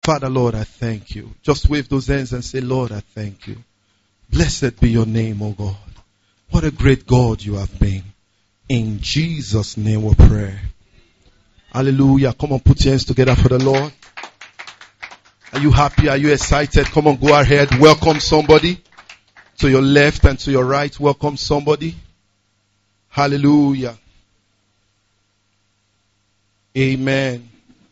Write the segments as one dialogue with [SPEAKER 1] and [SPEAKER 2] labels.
[SPEAKER 1] Father, Lord, I thank you. Just wave those hands and say, Lord, I thank you. Blessed be your name, O God. What a great God you have been. In Jesus' name we pray. Hallelujah. Come on, put your hands together for the Lord. Are you happy? Are you excited? Come on, go ahead. Welcome somebody. To your left and to your right, welcome somebody. Hallelujah. Amen.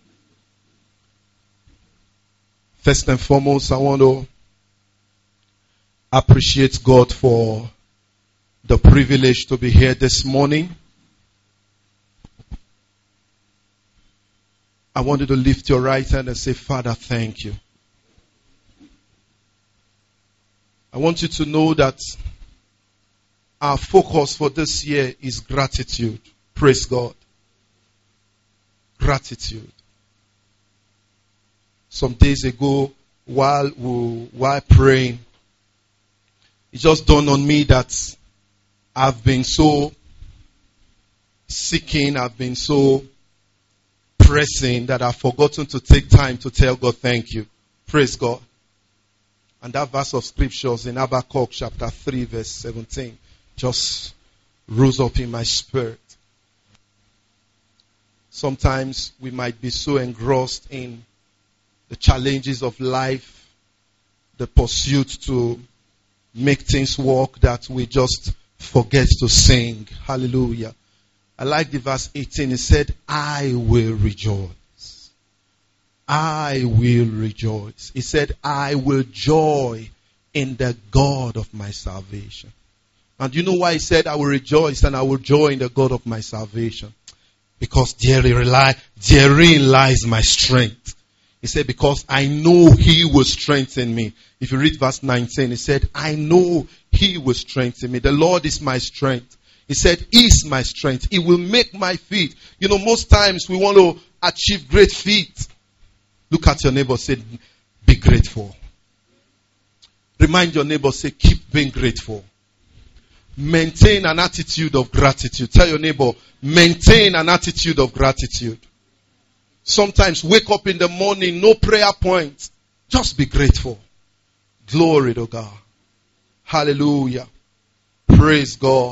[SPEAKER 1] First and foremost, I want to appreciate God for the privilege to be here this morning. I want you to lift your right hand and say, Father, thank you. I want you to know that our focus for this year is gratitude. Praise God. Gratitude. Some days ago, while praying, it just dawned on me that I've been so seeking, I've been so pressing that I've forgotten to take time to tell God thank you. Praise God. And that verse of scriptures in Habakkuk chapter 3 verse 17 just rose up in my spirit. Sometimes we might be so engrossed in the challenges of life, the pursuit to make things work that we just forget to sing. Hallelujah. I like the verse 18. It said, I will rejoice. I will rejoice. He said, I will joy in the God of my salvation. And you know why he said, I will rejoice and I will joy in the God of my salvation? Because therein lies my strength. He said, because I know he will strengthen me. If you read verse 19, he said, I know he will strengthen me. The Lord is my strength. He said, is my strength. He will make my feet. You know, most times we want to achieve great feats. Look at your neighbor, say, be grateful. Remind your neighbor, say, keep being grateful. Maintain an attitude of gratitude. Tell your neighbor, maintain an attitude of gratitude. Sometimes wake up in the morning, no prayer point. Just be grateful. Glory to God. Hallelujah. Praise God.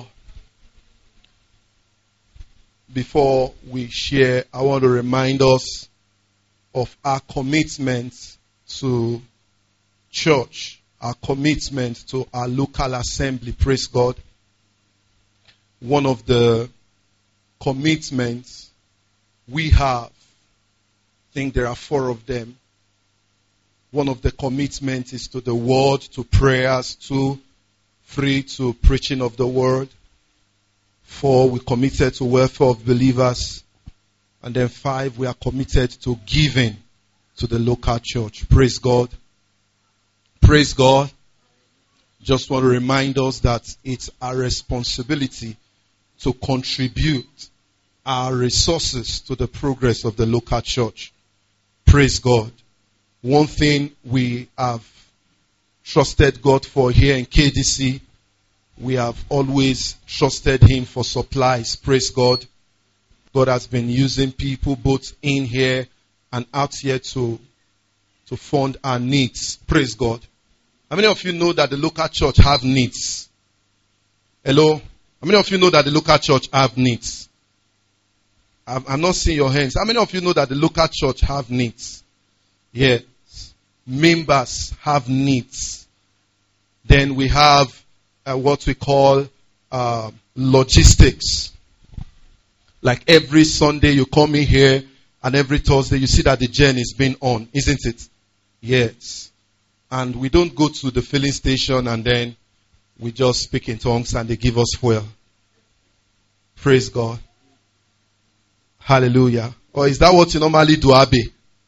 [SPEAKER 1] Before we share, I want to remind us of our commitment to church, our commitment to our local assembly. Praise God. One of the commitments we have, I think there are 4 of them. One of the commitments is to the word, to prayers, 2, 3, to preaching of the word. 4, we committed to welfare of believers. And then 5, we are committed to giving to the local church. Praise God. Praise God. Just want to remind us that it's our responsibility to contribute our resources to the progress of the local church. Praise God. One thing we have trusted God for here in KDC, we have always trusted him for supplies. Praise God. God has been using people both in here and out here to fund our needs. Praise God. How many of you know that the local church have needs? Hello? How many of you know that the local church have needs? I'm not seeing your hands. How many of you know that the local church have needs? Yes. Members have needs. Then we have what we call logistics. Like every Sunday you come in here and every Thursday you see that the gen is being on, isn't it? Yes. And we don't go to the filling station and then we just speak in tongues and they give us fuel. Praise God. Hallelujah. Or is that what you normally do, Abby?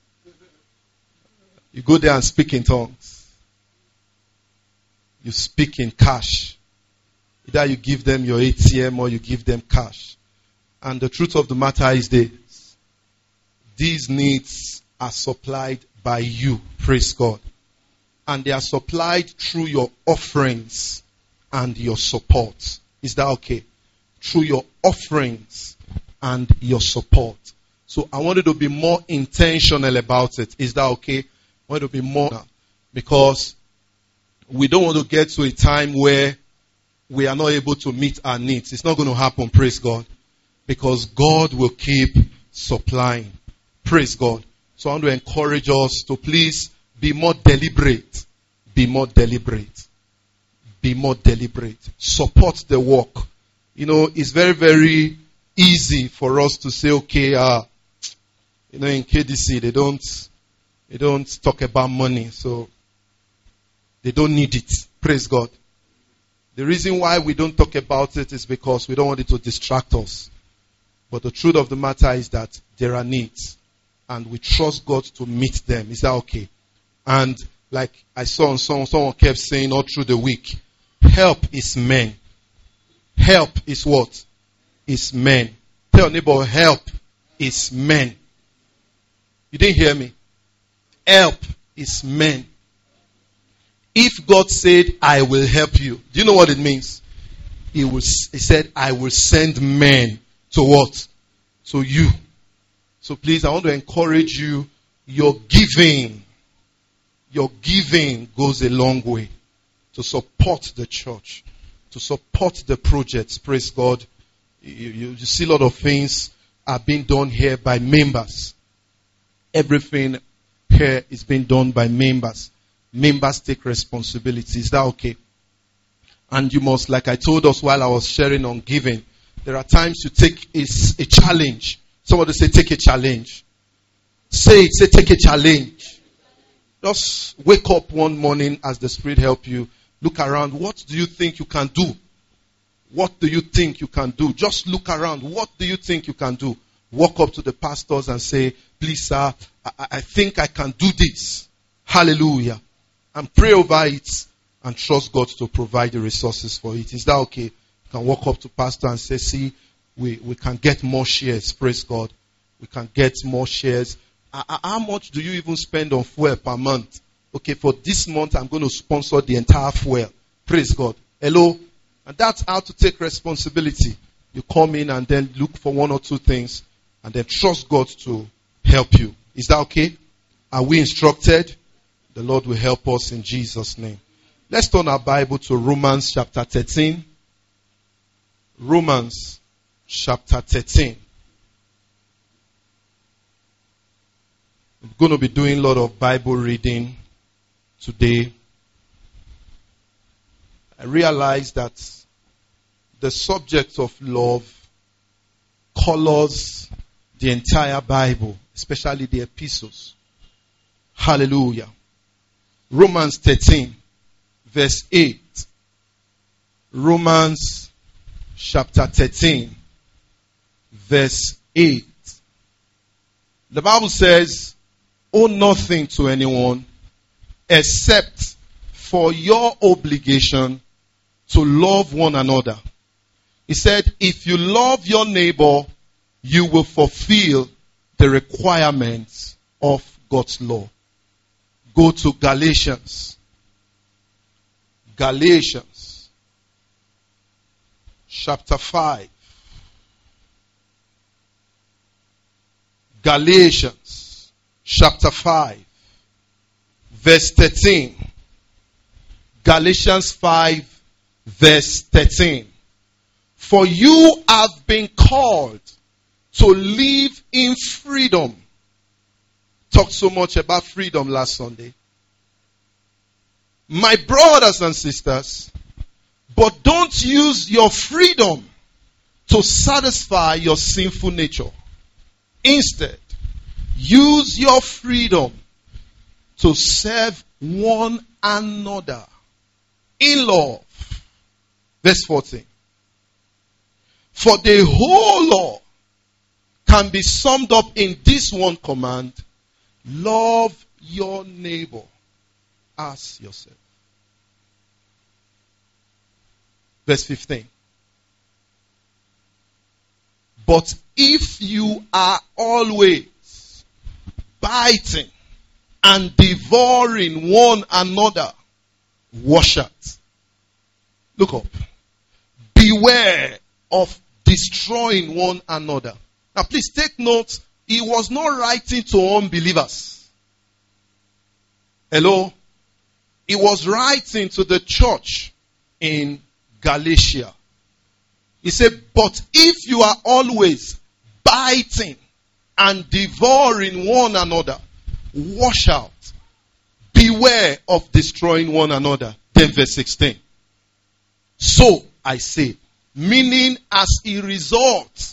[SPEAKER 1] You go there and speak in tongues. You speak in cash. Either you give them your ATM or you give them cash. And the truth of the matter is this. These needs are supplied by you. Praise God. And they are supplied through your offerings and your support. Is that okay? Through your offerings and your support. So I wanted to be more intentional about it. Is that okay? I want to be more now. Because we don't want to get to a time where we are not able to meet our needs. It's not going to happen, praise God. Because God will keep supplying. Praise God. So I want to encourage us to please be more deliberate. Be more deliberate. Be more deliberate. Support the work. You know, it's very, very easy for us to say, okay, in KDC, they don't talk about money, so they don't need it. Praise God. The reason why we don't talk about it is because we don't want it to distract us. But the truth of the matter is that there are needs. And we trust God to meet them. Is that okay? And like I saw on someone kept saying all through the week, help is men. Help is what? Is men. Tell your neighbor, help is men. You didn't hear me? Help is men. If God said, I will help you, do you know what it means? He said, I will send men to what? To you. So please, I want to encourage you. Your giving goes a long way to support the church, to support the projects. Praise God. You see a lot of things are being done here by members. Everything here is being done by members. Members take responsibility. Is that okay? And you must, like I told us while I was sharing on giving, there are times you take a challenge. Somebody say, take a challenge. Say take a challenge. Just wake up one morning as the Spirit help you. Look around. What do you think you can do? What do you think you can do? Just look around. What do you think you can do? Walk up to the pastors and say, please sir, I think I can do this. Hallelujah. And pray over it and trust God to provide the resources for it. Is that okay? You can walk up to pastor and say, see, we can get more shares. Praise God. We can get more shares. How much do you even spend on fuel per month? Okay, for this month, I'm going to sponsor the entire fuel. Praise God. Hello? And that's how to take responsibility. You come in and then look for one or two things and then trust God to help you. Is that okay? Are we instructed? The Lord will help us in Jesus' name. Let's turn our Bible to Romans chapter 13. Romans chapter 13. We're going to be doing a lot of Bible reading today. I realize that the subject of love colors the entire Bible, especially the epistles. Hallelujah. Romans 13, verse 8. Romans chapter 13, verse 8. The Bible says, owe nothing to anyone except for your obligation to love one another. He said, if you love your neighbor, you will fulfill the requirements of God's law. Go to Galatians. Galatians chapter 5. Galatians chapter 5 verse 13. Galatians 5 verse 13. For you have been called to live in freedom. Talked so much about freedom last Sunday. My brothers and sisters, but don't use your freedom to satisfy your sinful nature. Instead, use your freedom to serve one another in love. Verse 14. For the whole law can be summed up in this one command: love your neighbor as yourself. Verse 15. But if you are always biting and devouring one another, watch out. Look up. Beware of destroying one another. Now please take note, he was not writing to unbelievers. Hello? He was writing to the church in Galatia. He said, but if you are always biting and devouring one another, watch out. Beware of destroying one another. Then verse 16. So I say, meaning as a result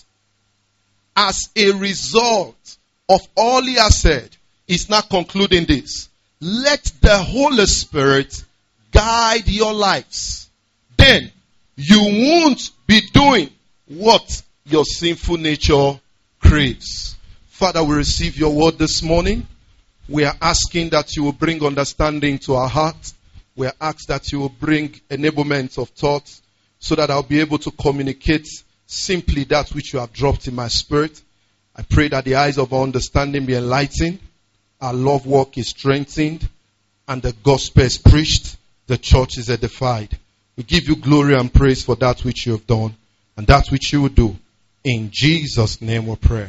[SPEAKER 1] of all he has said, he's not concluding this. Let the Holy Spirit guide your lives. Then you won't be doing what your sinful nature craves. Father, we receive your word this morning. We are asking that you will bring understanding to our hearts. We are asking that you will bring enablement of thoughts so that I'll be able to communicate simply that which you have dropped in my spirit. I pray that the eyes of our understanding be enlightened, our love walk is strengthened, and the gospel is preached, the church is edified. We give you glory and praise for that which you have done and that which you will do. In Jesus' name we pray.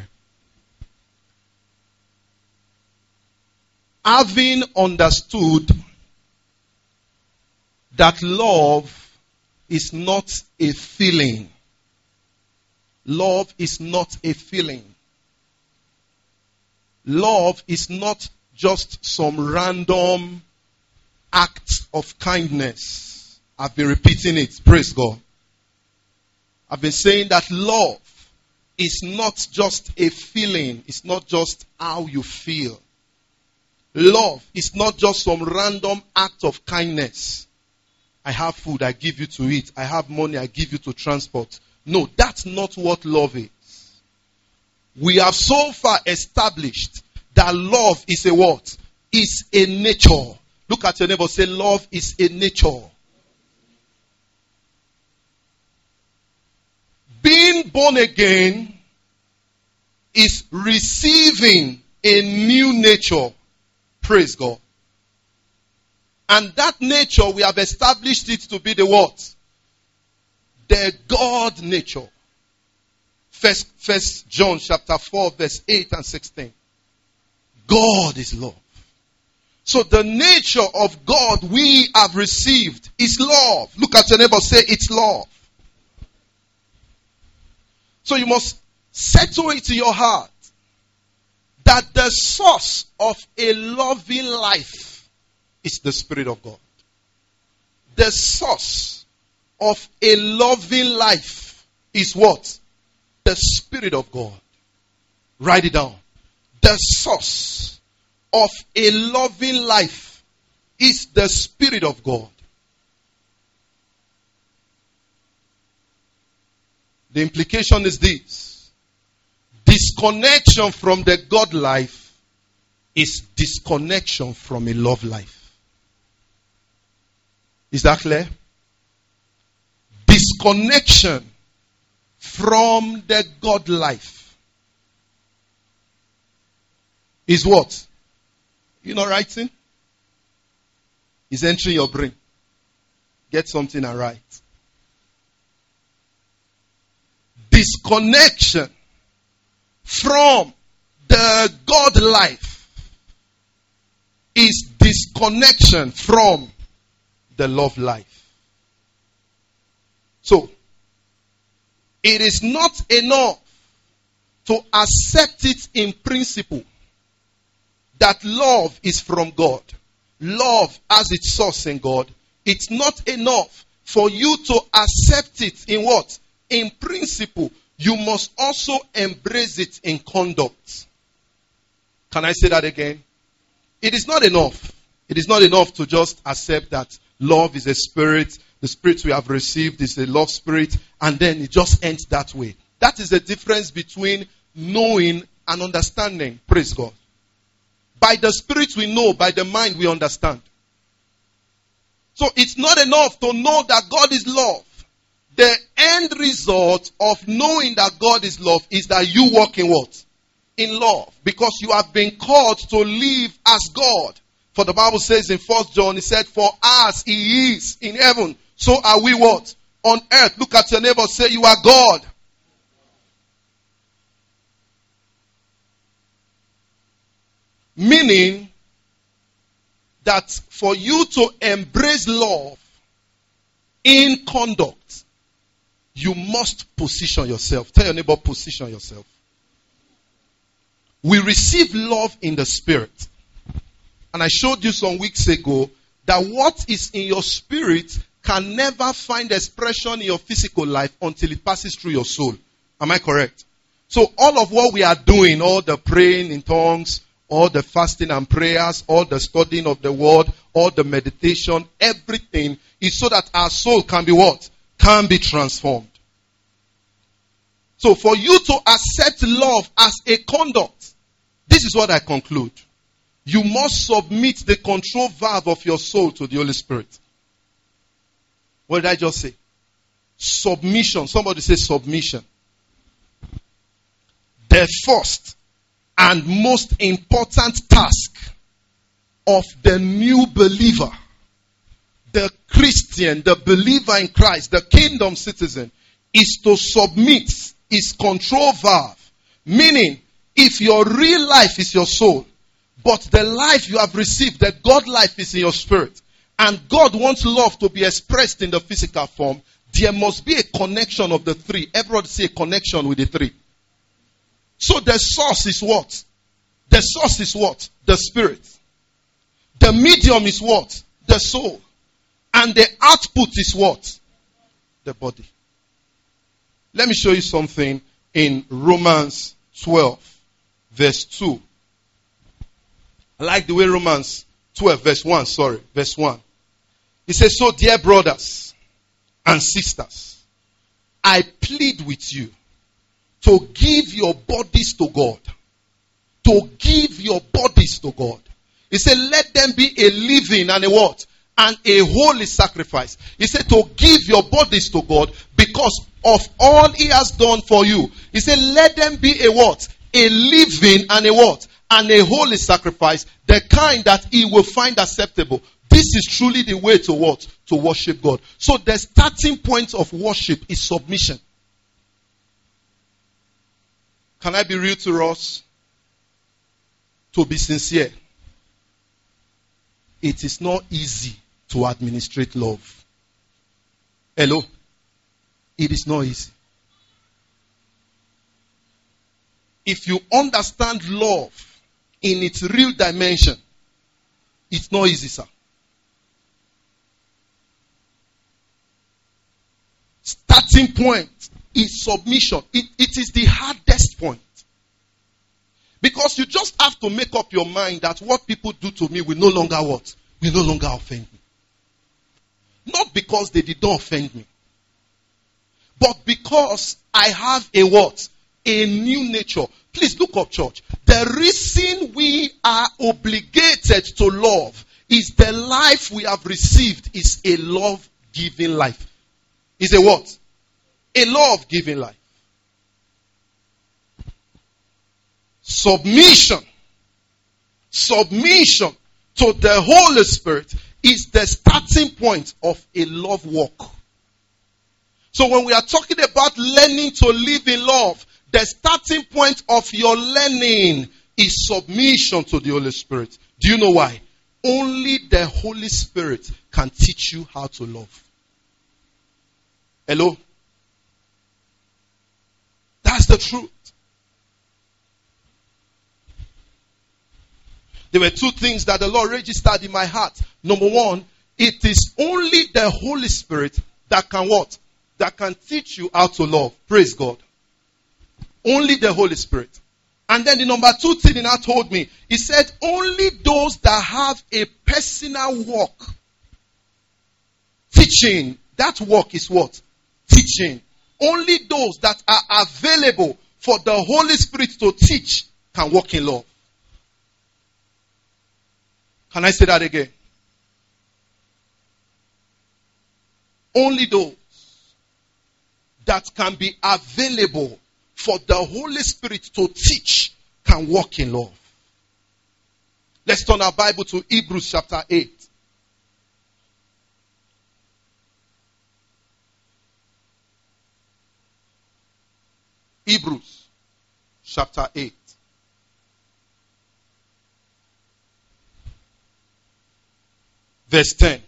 [SPEAKER 1] Having understood that love is not a feeling. Love is not a feeling. Love is not just some random act of kindness. I've been repeating it. Praise God. I've been saying that love is not just a feeling. It's not just how you feel. Love is not just some random act of kindness. I have food, I give you to eat. I have money, I give you to transport. No, that's not what love is. We have so far established that love is a what? Is a nature. Look at your neighbor, say love is a nature. Being born again is receiving a new nature. Praise God. And that nature, we have established it to be the what? The God nature. First John chapter 4 verse 8 and 16. God is love. So the nature of God we have received is love. Look at your neighbor, say it's love. So you must settle it to your heart that the source of a loving life is the Spirit of God. The source of a loving life is what? The Spirit of God. Write it down. The source of a loving life is the Spirit of God. The implication is this. Disconnection from the God life is disconnection from a love life. Is that clear? Disconnection from the God life is what? You know writing? Is entering your brain. Get something and write. Disconnection from the God life is disconnection from the love life. So, it is not enough to accept it in principle that love is from God. Love has its source in God. It's not enough for you to accept it in what? In principle. You must also embrace it in conduct. Can I say that again? It is not enough. It is not enough to just accept that love is a spirit. The spirit we have received is a love spirit. And then it just ends that way. That is the difference between knowing and understanding. Praise God. By the spirit we know, by the mind we understand. So it's not enough to know that God is love. The end result of knowing that God is love is that you walk in what? In love. Because you have been called to live as God. For the Bible says in 1 John, it said, for as he is in heaven, so are we what? On earth. Look at your neighbor, say you are God. Meaning that for you to embrace love in conduct, you must position yourself. Tell your neighbor, position yourself. We receive love in the spirit. And I showed you some weeks ago that what is in your spirit can never find expression in your physical life until it passes through your soul. Am I correct? So all of what we are doing, all the praying in tongues, all the fasting and prayers, all the studying of the word, all the meditation, everything is so that our soul can be what? Can be transformed. So for you to accept love as a conduct, this is what I conclude. You must submit the control valve of your soul to the Holy Spirit. What did I just say? Submission. Somebody say submission. The first and most important task of the new believer, the Christian, the believer in Christ, the kingdom citizen, is to submit his control valve. Meaning, if your real life is your soul, but the life you have received, the God life is in your spirit, and God wants love to be expressed in the physical form, there must be a connection of the three. Everybody say a connection with the three. So the source is what? The source is what? The spirit. The medium is what? The soul. And the output is what? The body. Let me show you something in Romans 12, verse 2. I like the way Romans 12, verse 1, verse 1. It says, so dear brothers and sisters, I plead with you to give your bodies to God. To give your bodies to God. He said, let them be a living and a what? And a holy sacrifice. He said to give your bodies to God because of all he has done for you. He said, let them be a what? A living and a what? And a holy sacrifice. The kind that he will find acceptable. This is truly the way to what? To worship God. So the starting point of worship is submission. Can I be real to us? To be sincere. It is not easy to administrate love. Hello? It is not easy. If you understand love in its real dimension, it's not easy, sir. Starting point is submission. It is the hardest point. Because you just have to make up your mind that what people do to me will no longer what? Will no longer offend me. Not because they did not offend me. But because I have a what? A new nature. Please look up, church. The reason we are obligated to love is the life we have received is a love-giving life. Is a what? A love-giving life. Submission to the Holy Spirit is the starting point of a love walk. So when we are talking about learning to live in love, the starting point of your learning is submission to the Holy Spirit. Do you know why? Only the Holy Spirit can teach you how to love. Hello? That's the truth. There were two things that the Lord registered in my heart. Number one, it is only the Holy Spirit that can what? That can teach you how to love. Praise God. Only the Holy Spirit. And then the number two thing he now told me, he said only those that have a personal walk. Teaching. That work is what? Teaching. Only those that are available for the Holy Spirit to teach can walk in love. Can I say that again? Only those that can be available for the Holy Spirit to teach can walk in love. Let's turn our Bible to Hebrews chapter 8. Hebrews chapter 8. verse 10.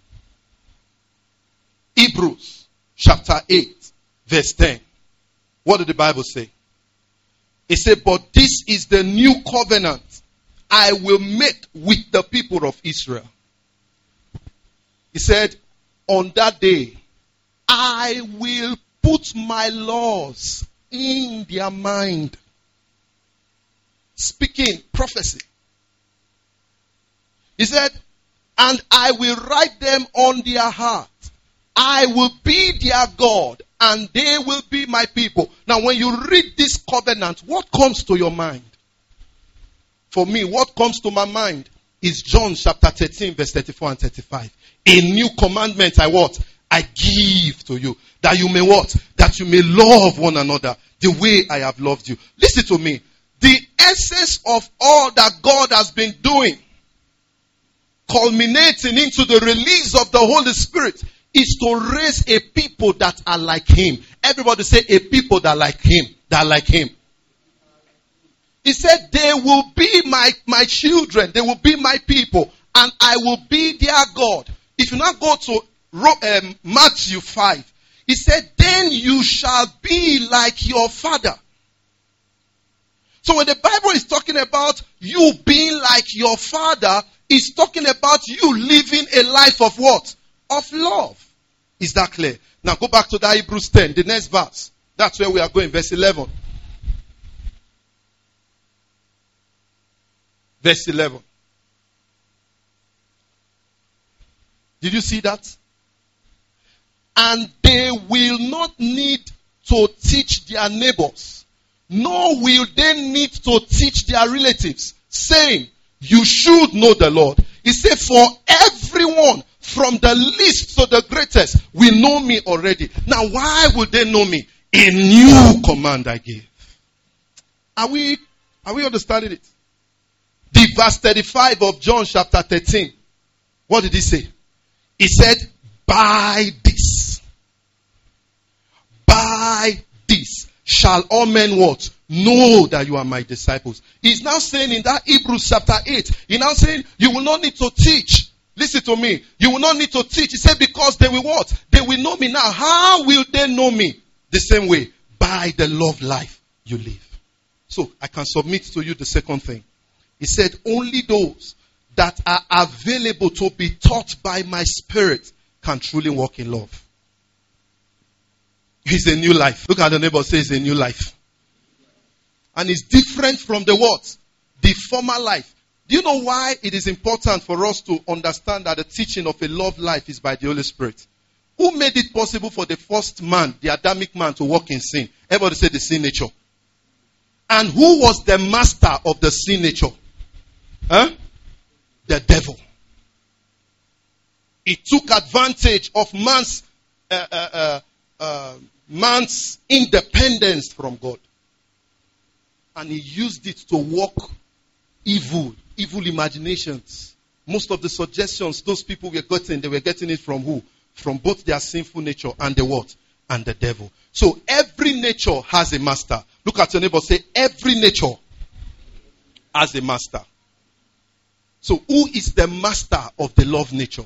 [SPEAKER 1] Hebrews chapter 8, verse 10. What did the Bible say? It said, but this is the new covenant I will make with the people of Israel. He said, on that day, I will put my laws in their mind. Speaking prophecy. He said, and I will write them on their heart. I will be their God, and they will be my people. Now, when you read this covenant, what comes to your mind? For me, what comes to my mind is John chapter 13, verse 34 and 35. A new commandment I give to you. That you may what? That you may love one another the way I have loved you. Listen to me. The essence of all that God has been doing, culminating into the release of the Holy Spirit, is to raise a people that are like him. Everybody say a people that are like him. That are like him. He said they will be my children. They will be my people. And I will be their God. If you now go to Matthew 5. He said, then you shall be like your father. So when the Bible is talking about you being like your father, it's talking about you living a life of what? Of love. Is that clear? Now go back to that Hebrews 10, the next verse. That's where we are going, verse 11. Verse 11. Did you see that? And they will not need to teach their neighbors, nor will they need to teach their relatives, saying, you should know the Lord. He said, for everyone, from the least to the greatest, will know me already. Now, why would they know me? A new command I give. Are we understanding it? The verse 35 of John chapter 13. What did he say? He said, by this shall all men what? Know that you are my disciples. He's now saying in that Hebrews chapter 8, he's now saying, you will not need to teach. Listen to me. You will not need to teach. He said, because they will what? They will know me now. How will they know me? The same way. By the love life you live. So, I can submit to you the second thing. He said, only those that are available to be taught by my spirit can truly walk in love. It's a new life. Look at the neighbor, say it's a new life. And it's different from the what? The former life. Do you know why it is important for us to understand that the teaching of a love life is by the Holy Spirit? Who made it possible for the first man, the Adamic man, to walk in sin? Everybody say the sin nature. And who was the master of the sin nature? The devil. He took advantage of man's independence from God. And he used it to work evil imaginations. Most of the suggestions those people were getting, they were getting it from who? From both their sinful nature and the what? And the devil. So every nature has a master. Look at your neighbor, say every nature has a master. So who is the master of the love nature?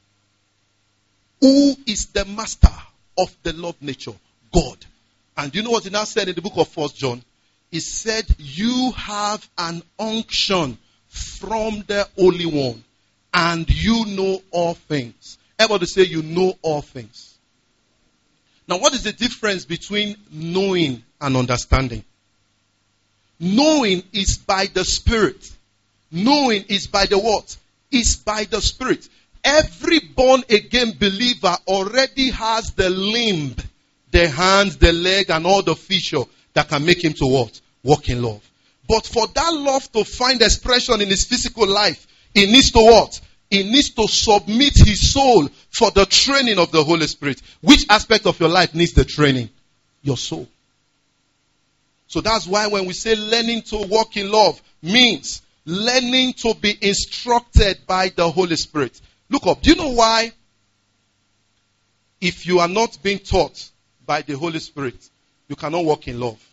[SPEAKER 1] Who is the master of the love nature? God. And you know what he now said in the book of 1 John? He said, you have an unction from the Holy One, and you know all things. Everybody say you know all things. Now what is the difference between knowing and understanding? Knowing is by the Spirit. Knowing is by the what? Is by the Spirit. Every born again believer already has the limb, the hands, the leg, and all the feature that can make him to what? Walk in love. But for that love to find expression in his physical life, he needs to what? He needs to submit his soul for the training of the Holy Spirit. Which aspect of your life needs the training? Your soul. So that's why when we say learning to walk in love means learning to be instructed by the Holy Spirit. Look up. Do you know why? If you are not being taught by the Holy Spirit, you cannot walk in love.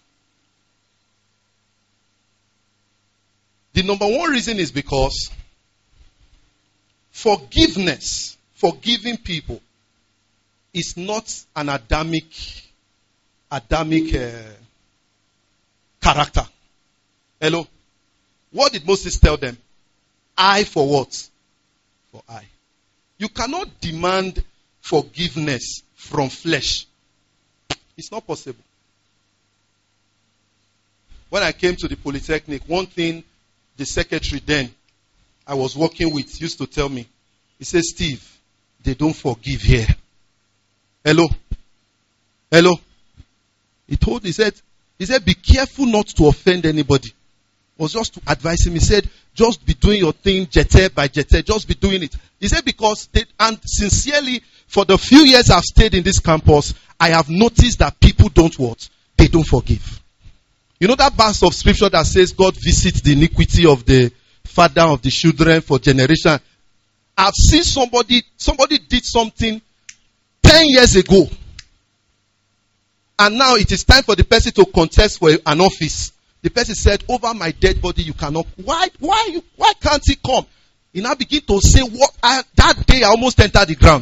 [SPEAKER 1] The number one reason is because Forgiveness, forgiving people, is not an Adamic character. Hello? What did Moses tell them? Eye for what? For eye. You cannot demand forgiveness from flesh. It's not possible. When I came to the Polytechnic, one thing the secretary then I was working with used to tell me, he said, Steve, they don't forgive here. Hello? Hello? He said, be careful not to offend anybody. It was just to advise him. He said, just be doing your thing, jete by jete, just be doing it. He said, and sincerely, for the few years I've stayed in this campus, I have noticed that people don't what? They don't forgive. You know that verse of scripture that says God visits the iniquity of the father of the children for generation. I've seen somebody did something 10 years ago. And now it is time for the person to contest for an office. The person said, over my dead body you cannot. Why can't he come? He now begin to say, that day I almost entered the ground.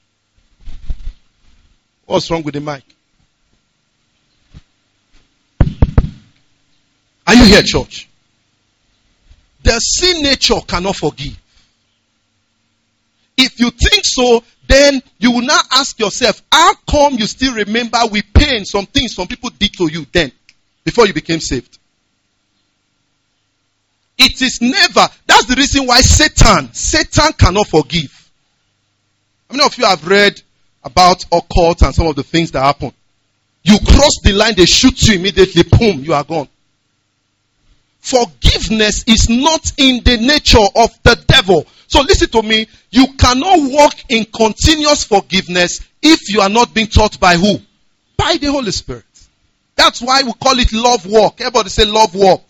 [SPEAKER 1] What's wrong with the mic? Are you here, church? The sin nature cannot forgive. If you think so, then you will now ask yourself, how come you still remember with pain some things some people did to you then, before you became saved? It is never. That's the reason why Satan cannot forgive. How many of you have read about occult and some of the things that happen? You cross the line, they shoot you immediately, boom, you are gone. Forgiveness is not in the nature of the devil. So listen to me. You cannot walk in continuous forgiveness if you are not being taught by who? By the Holy Spirit. That's why we call it love walk. Everybody say love walk.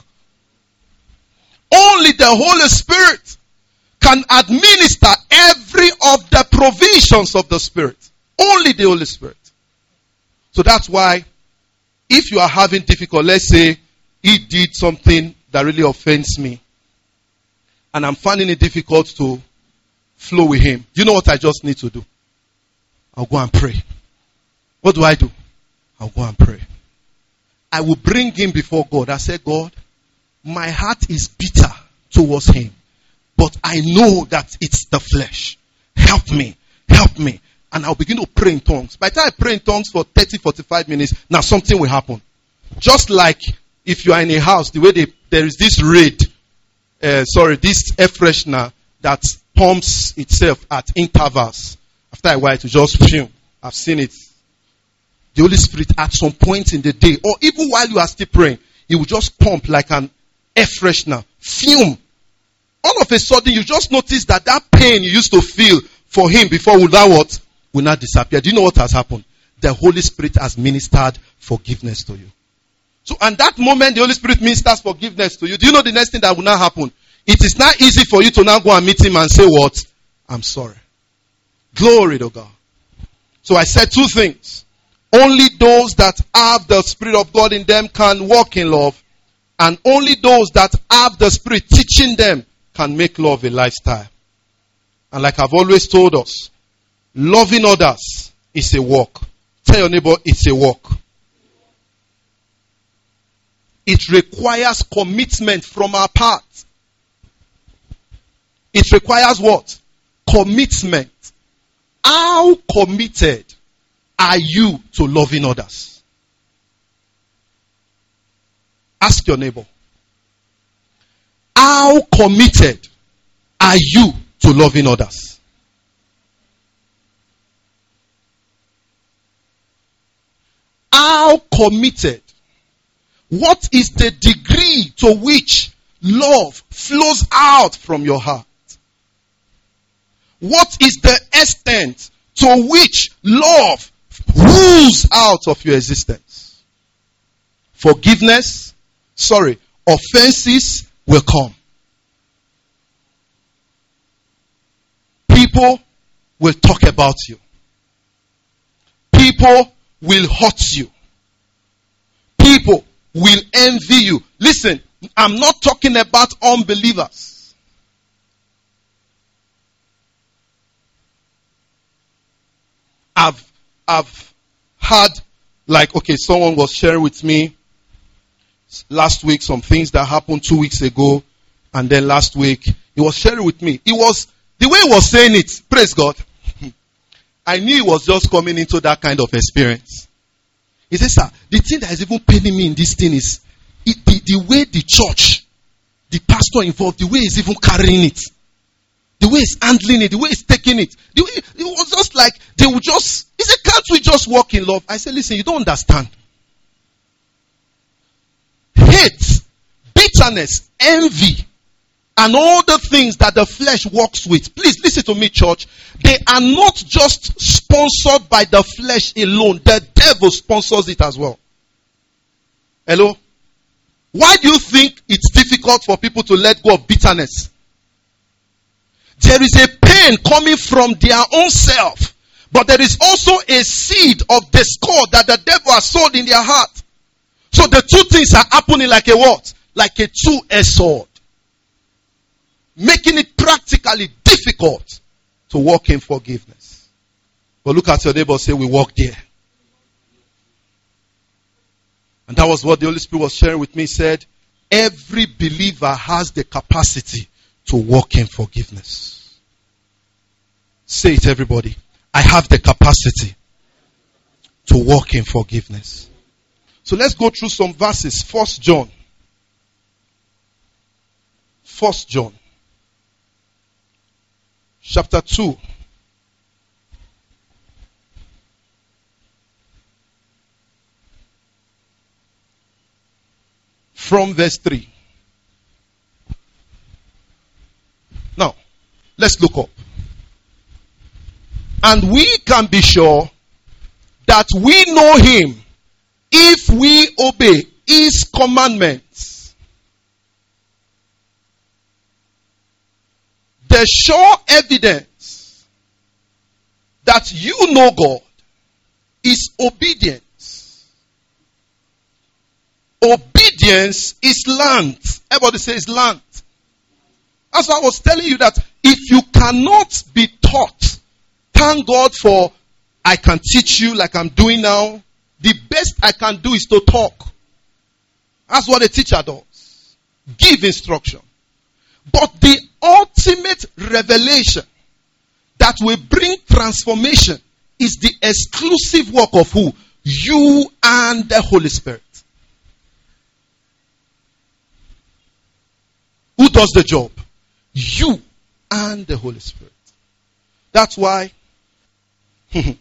[SPEAKER 1] Only the Holy Spirit can administer every of the provisions of the Spirit. Only the Holy Spirit. So that's why if you are having difficulty, let's say he did something that really offends me, and I'm finding it difficult to flow with him. You know what I just need to do? I'll go and pray. What do? I'll go and pray. I will bring him before God. I say, God, my heart is bitter towards him, but I know that it's the flesh. Help me. And I'll begin to pray in tongues. By the time I pray in tongues for 30-45 minutes, now something will happen. Just like if you are in a house, the way there is this this air freshener that pumps itself at intervals. After a while, it will just fume. I've seen it. The Holy Spirit at some point in the day, or even while you are still praying, He will just pump like an air freshener. Fume. All of a sudden, you just notice that pain you used to feel for Him before will not disappear. Do you know what has happened? The Holy Spirit has ministered forgiveness to you. So, and that moment the Holy Spirit ministers forgiveness to you, do you know the next thing that will now happen? It is not easy for you to now go and meet Him and say what? I'm sorry. Glory to God. So I said two things. Only those that have the Spirit of God in them can walk in love. And only those that have the Spirit teaching them can make love a lifestyle. And like I've always told us, loving others is a walk. Tell your neighbor, it's a walk. It requires commitment from our part. It requires what? Commitment. How committed are you to loving others? Ask your neighbor. How committed are you to loving others? How committed? What is the degree to which love flows out from your heart? What is the extent to which love oozes out of your existence? Offenses will come. People will talk about you. People will hurt you. People will envy you. Listen, I'm not talking about unbelievers. I've had, like, okay, someone was sharing with me last week some things that happened 2 weeks ago, and then last week he was sharing with me. It was the way he was saying it. Praise God. I knew he was just coming into that kind of experience. He said, sir, the thing that is even paining me in this thing is the way the church, the pastor involved, the way he's even carrying it, the way he's handling it, the way he's taking it. The way, it was just like they would just, he said, can't we just walk in love? I said, listen, you don't understand. Hate, bitterness, envy, and all the things that the flesh works with. Please listen to me, church. They are not just sponsored by the flesh alone. The devil sponsors it as well. Hello? Why do you think it's difficult for people to let go of bitterness? There is a pain coming from their own self. But there is also a seed of discord that the devil has sowed in their heart. So the two things are happening like a what? Like a two-edged sword. Making it practically difficult to walk in forgiveness. But look at your neighbor and say, we walk there. And that was what the Holy Spirit was sharing with me. He said, every believer has the capacity to walk in forgiveness. Say it, everybody. I have the capacity to walk in forgiveness. So let's go through some verses. 1 John. 1 John. Chapter 2. From verse 3. Now, let's look up. And we can be sure that we know him if we obey his commandments. The sure evidence that you know God is obedience. Obedience is learned. Everybody says learned. That's why I was telling you that if you cannot be taught, thank God for I can teach you like I'm doing now. The best I can do is to talk. That's what a teacher does. Give instruction. But the ultimate revelation that will bring transformation is the exclusive work of who? You and the Holy Spirit. Who does the job? You and the Holy Spirit. That's why be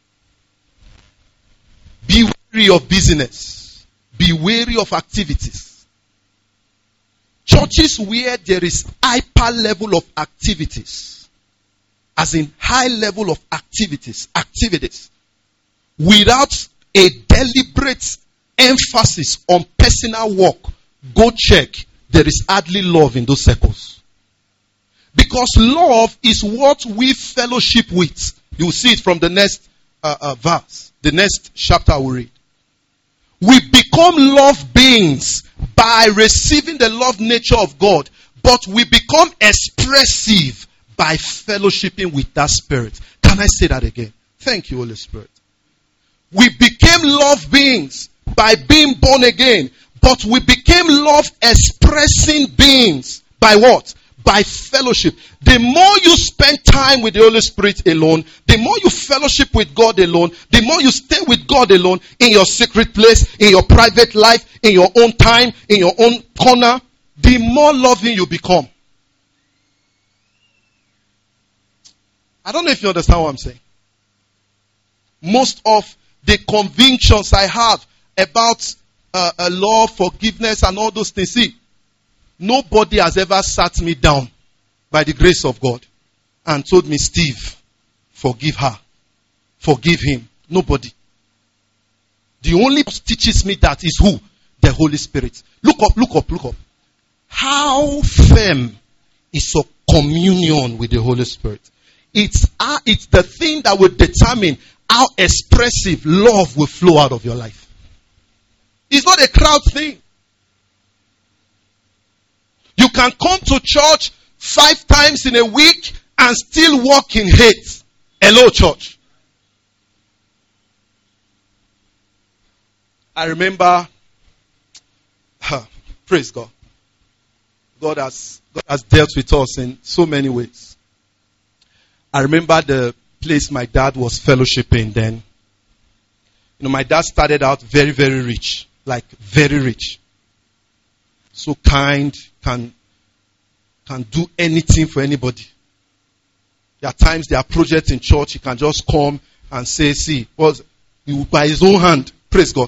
[SPEAKER 1] wary of business. Be wary of activities. Churches where there is hyper level of activities, as in high level of activities, without a deliberate emphasis on personal work, go check. There is hardly love in those circles. Because love is what we fellowship with. You will see it from the next verse. The next chapter we read. We become love beings by receiving the love nature of God. But we become expressive by fellowshipping with that Spirit. Can I say that again? Thank you, Holy Spirit. We became love beings by being born again. But we became love expressing beings by what? By fellowship. The more you spend time with the Holy Spirit alone, the more you fellowship with God alone, the more you stay with God alone in your secret place, in your private life, in your own time, in your own corner, the more loving you become. I don't know if you understand what I'm saying. Most of the convictions I have about love, forgiveness, and all those things, see, nobody has ever sat me down by the grace of God and told me, Steve, forgive her, forgive him. Nobody. The only person teaches me that is who? The Holy Spirit. Look up. How firm is your communion with the Holy Spirit? It's the thing that will determine how expressive love will flow out of your life. It's not a crowd thing. You can come to church 5 times in a week and still walk in hate. Hello, church. I remember, praise God. God has dealt with us in so many ways. I remember the place my dad was fellowshipping then. My dad started out very, very rich. Like, very rich. So kind, can do anything for anybody. There are times there are projects in church, he can just come and say, see, by his own hand, praise God.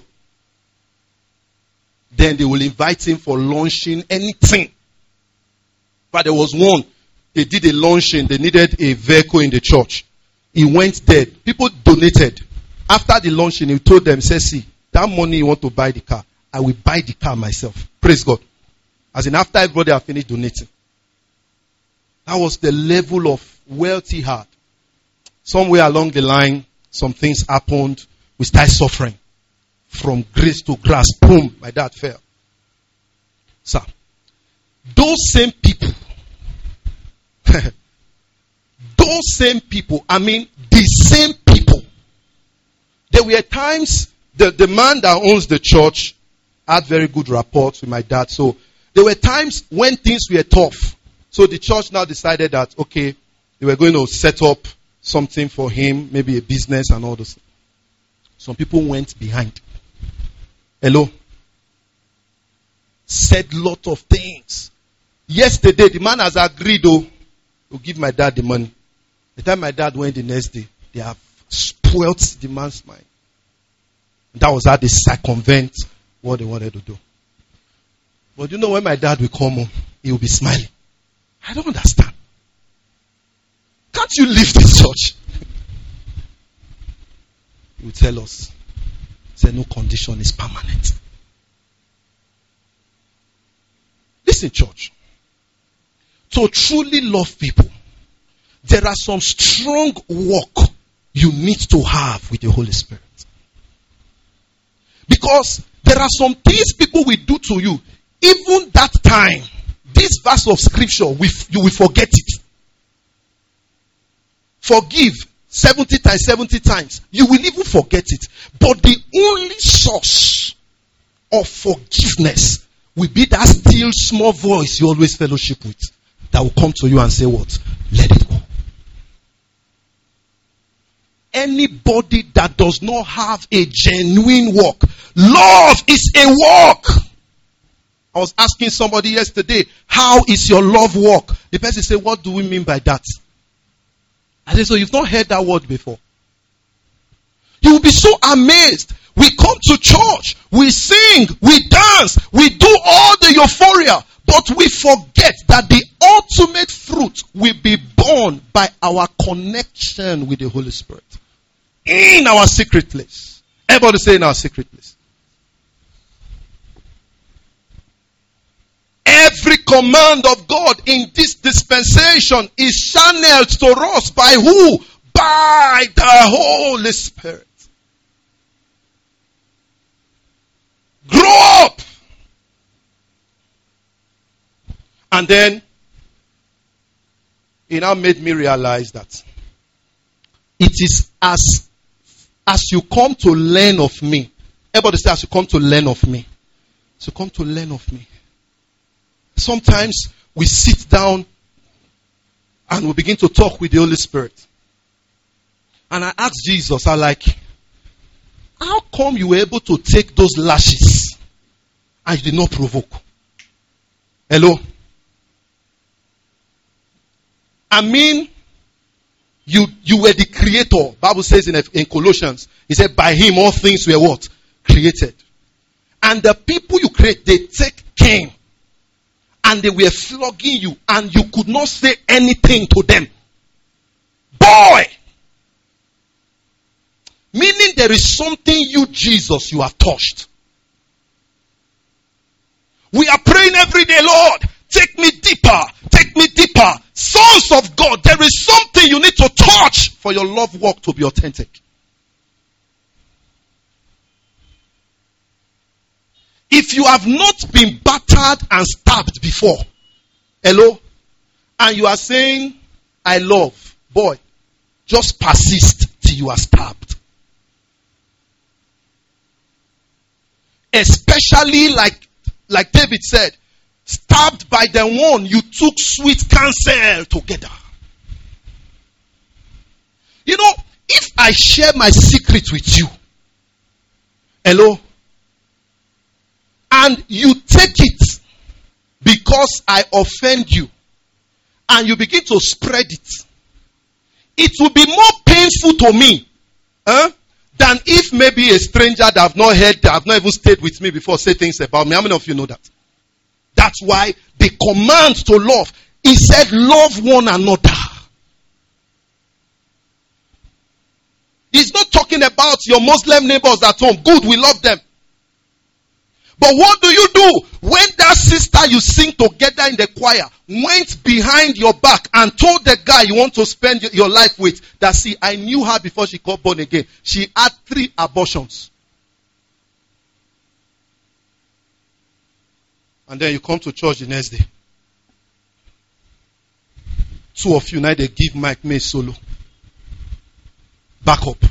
[SPEAKER 1] Then they will invite him for launching anything. But there was one, they did a launching, they needed a vehicle in the church. He went there, people donated. After the launching, he told them, say, see, that money you want to buy the car, I will buy the car myself. Praise God. As in, after everybody had finished donating. That was the level of wealth he had. Somewhere along the line, some things happened. We started suffering. From grace to grass, boom, my dad fell. So, those same people, the same people. There were times, the man that owns the church had very good rapport with my dad. So, there were times when things were tough. So the church now decided that, okay, they were going to set up something for him, maybe a business and all those. Some people went behind. Hello? Said lot of things. Yesterday, the man has agreed to give my dad the money. The time my dad went the next day, they have spoilt the man's mind. That was how they circumvent what they wanted to do. But when my dad will come home, he will be smiling. I don't understand. Can't you leave this church? He will tell us, say no condition is permanent. Listen, church. To truly love people, there are some strong work you need to have with the Holy Spirit. Because there are some things people will do to you. Even that time, this verse of scripture, you will forget it. Forgive 70 times, 70 times. You will even forget it. But the only source of forgiveness will be that still small voice you always fellowship with. That will come to you and say what? Let it go. Anybody that does not have a genuine walk. Love is a walk. I was asking somebody yesterday, how is your love walk? The person said, what do we mean by that? I said, so you've not heard that word before. You will be so amazed. We come to church, we sing, we dance, we do all the euphoria, but we forget that the ultimate fruit will be born by our connection with the Holy Spirit. In our secret place. Everybody say in our secret place. Every command of God in this dispensation is channeled to us by who? By the Holy Spirit. Grow up. And then, it now made me realize that it is as you come to learn of me. Everybody say, as you come to learn of me. As you come to learn of me. Sometimes we sit down and we begin to talk with the Holy Spirit. And I asked Jesus, how come you were able to take those lashes and you did not provoke? Hello? You were the creator. Bible says in Colossians, he said, by him all things were what? Created. And the people you create, they came. And they were flogging you. And you could not say anything to them. Boy! Meaning there is something you, Jesus, you have touched. We are praying every day, Lord, take me deeper. Take me deeper. Sons of God, there is something you need to touch for your love walk to be authentic. If you have not been battered and stabbed before, hello, and you are saying, I love, boy, just persist till you are stabbed. Especially like David said, stabbed by the one you took sweet counsel together. You know, if I share my secret with you, hello, and you take it because I offend you, and you begin to spread it, it will be more painful to me than if maybe a stranger that I've not heard, that I've not even stayed with me before, say things about me. How many of you know that? That's why the command to love, he said, love one another. He's not talking about your Muslim neighbors at home. Good, we love them. But what do you do when that sister you sing together in the choir went behind your back and told the guy you want to spend your life with that, see, I knew her before she got born again. She had 3 abortions. And then you come to church the next day. 2 of you now they give Mike May solo. Back up.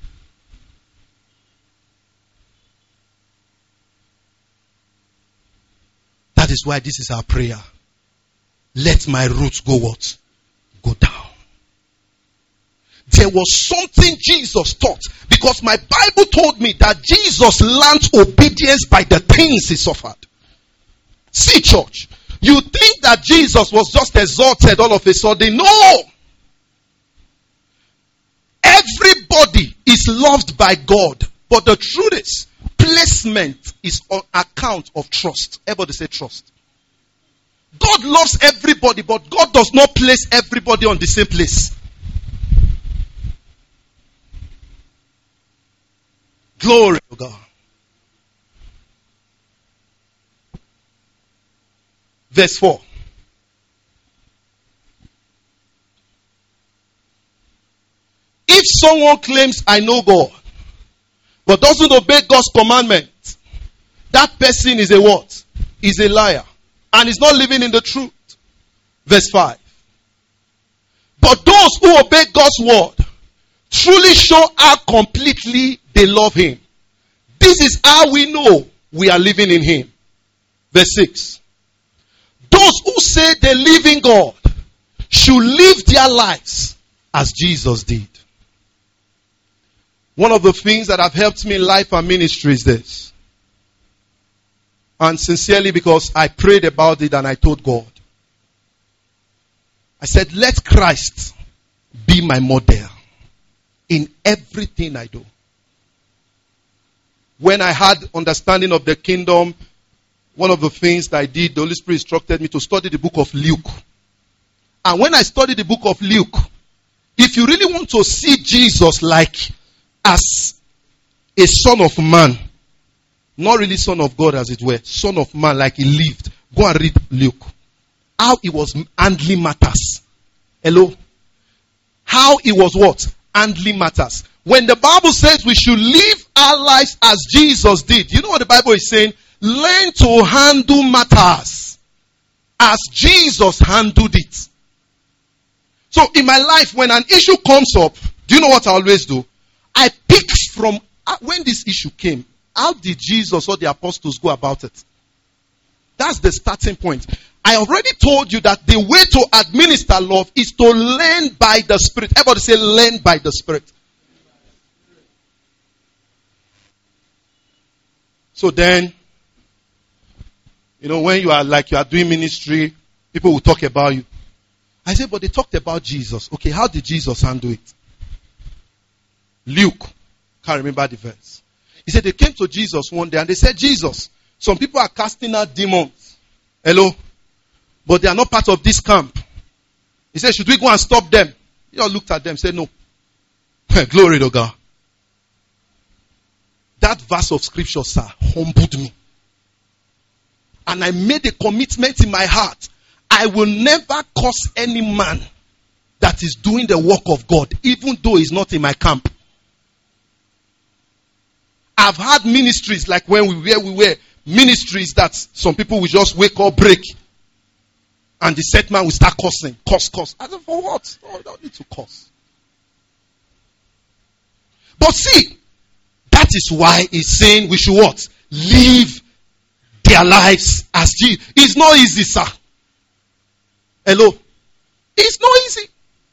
[SPEAKER 1] That is why this is our prayer. Let my roots go what? Go down. There was something Jesus taught, because my Bible told me that Jesus learned obedience by the things he suffered. See, church, you think that Jesus was just exalted all of a sudden. No! Everybody is loved by God. But the truth is, placement is on account of trust. Everybody say trust. God loves everybody, but God does not place everybody on the same place. Glory to God. Verse 4. If someone claims, I know God, but doesn't obey God's commandment, that person is a what? Is a liar. And is not living in the truth. Verse 5. But those who obey God's word truly show how completely they love him. This is how we know we are living in him. Verse 6. Those who say they live in God should live their lives as Jesus did. One of the things that have helped me in life and ministry is this. And sincerely, because I prayed about it and I told God. I said, let Christ be my model in everything I do. When I had understanding of the kingdom, one of the things that I did, the Holy Spirit instructed me to study the book of Luke. And when I studied the book of Luke, if you really want to see Jesus like as a son of man, not really son of God as it were, son of man like he lived, go and read Luke. How he was handling matters. Hello? How he was what? Handling matters. When the Bible says we should live our lives as Jesus did, you know what the Bible is saying? Learn to handle matters as Jesus handled it. So in my life, when an issue comes up, do you know what I always do? I pick from when this issue came. How did Jesus or the apostles go about it? That's the starting point. I already told you that the way to administer love is to learn by the Spirit. Everybody say, learn by the Spirit. So then, you know, when you are doing ministry, people will talk about you. I say, but they talked about Jesus. Okay, how did Jesus handle it? Luke, can't remember the verse. He said they came to Jesus one day and they said, Jesus, some people are casting out demons. Hello? But they are not part of this camp. He said, should we go and stop them? He all looked at them and said, no. Glory to God. That verse of scripture, sir, humbled me. And I made a commitment in my heart. I will never curse any man that is doing the work of God, even though he's not in my camp. I've had ministries like when we were ministries that some people will just wake up, break. And the set man will start cursing. Curse. I said, for what? Oh, I don't need to curse. But see, that is why he's saying we should what? live their lives as Jesus. It's not easy, sir. Hello? It's not easy.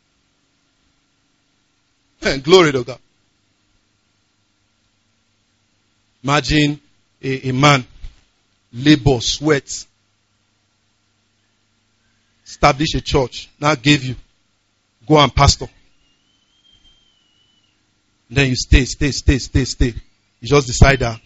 [SPEAKER 1] Glory to God. Imagine a man, labor, sweat, establish a church, now gave you, go and pastor. Then you stay. You just decide that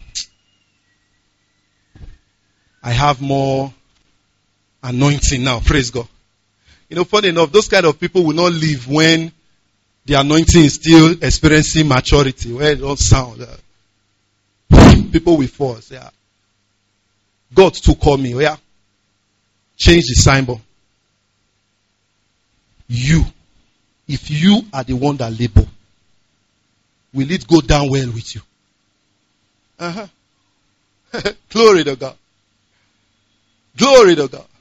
[SPEAKER 1] I have more anointing now. Praise God. You know, funny enough, those kind of people will not live when the anointing is still experiencing maturity, where it don't sound. People will fall. Say, God to call me. Yeah. Change the symbol. You. If you are the one that labor, will it go down well with you? Glory to God. Glory to God.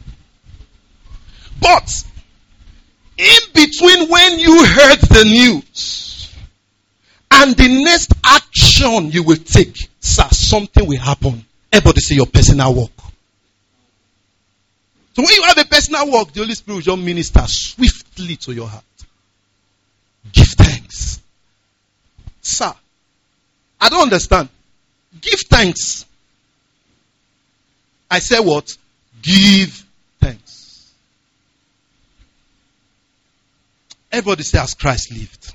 [SPEAKER 1] But, in between when you heard the news and the next action you will take, sir, something will happen. Everybody say your personal work. So when you have a personal work, the Holy Spirit will just minister swiftly to your heart. Give thanks. Sir, I don't understand. Give thanks. I say what? Give thanks. Everybody say as Christ lived.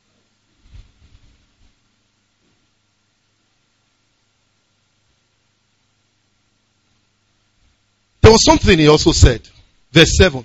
[SPEAKER 1] There was something he also said. Verse 7.